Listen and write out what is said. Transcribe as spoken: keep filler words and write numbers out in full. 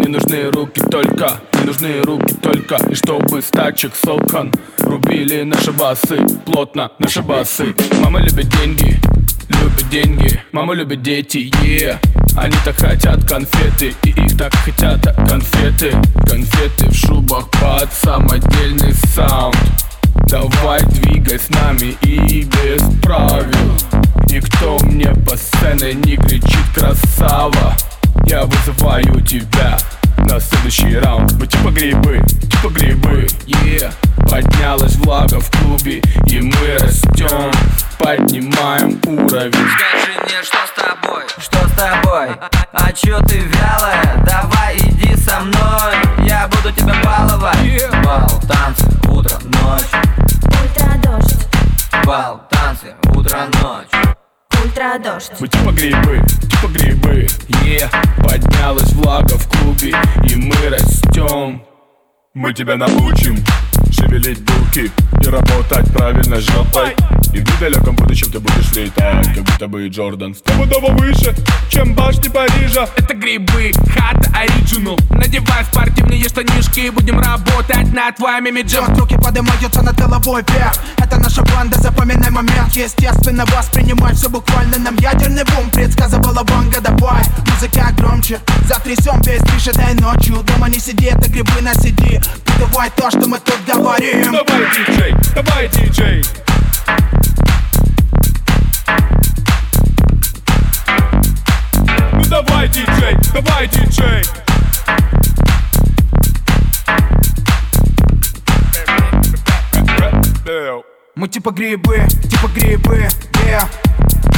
Мне нужны руки только, мне нужны руки только. И чтобы с тачек с окон рубили наши басы, плотно наши басы. Мама любит деньги, любит деньги. Мама любит дети, yeah. Они так хотят конфеты, и их так хотят конфеты. Конфеты в шубах под самодельный саунд. Давай двигай с нами и без правил. Никто мне по сцене не кричит красава. Я вызываю тебя на следующий раунд. Мы типа грибы, типа грибы, yeah. Поднялась влага в клубе, и мы растем, поднимаем уровень. Скажи мне, что с тобой? Что с тобой? А чё ты вялая? Давай иди со мной, я буду тебя баловать. yeah. Бал, танцы, утро, ночь. Ультрадождь, Бал, танцы, утро, ночь. ультрадождь. Мы типа грибы, типа грибы, yeah. Поднялась влага в клубе, и мы растем. Мы тебя научим шевелить булки и работать правильно жопой. И в недалеком будущем ты будешь летать, как будто бы Джордан стопудово выше, чем башни Парижа. Это грибы, хата оригинал. Надевай спортивные штанишки, будем работать над твоим имиджем. Вот руки поднимаются над головой вверх. Это наша банда, запоминай момент. Естественно, воспринимай все буквально. Нам ядерный бум предсказывала Ванга. Давай, музыка громче, затрясем весь движ этой ночью. Дома не сиди, это грибы на сиди. Давай то, что мы тут говорим. Давай, диджей, давай, диджей. Ну давай, диджей, давай, диджей. Мы типа грибы, типа грибы, yeah.